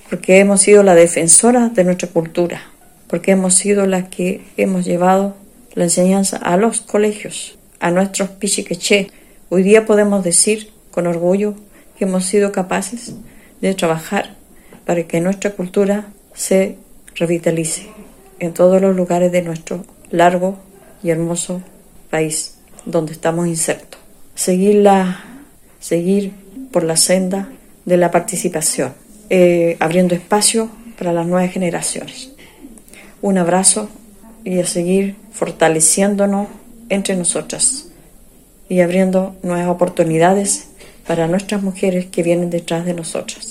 porque hemos sido la defensora de nuestra cultura, porque hemos sido las que hemos llevado la enseñanza a los colegios, a nuestros pichiqueché. Hoy día podemos decir con orgullo que hemos sido capaces de trabajar para que nuestra cultura se revitalice en todos los lugares de nuestro largo y hermoso país donde estamos insertos. Seguir por la senda de la participación, abriendo espacio para las nuevas generaciones. Un abrazo y a seguir fortaleciéndonos entre nosotras y abriendo nuevas oportunidades para nuestras mujeres que vienen detrás de nosotras.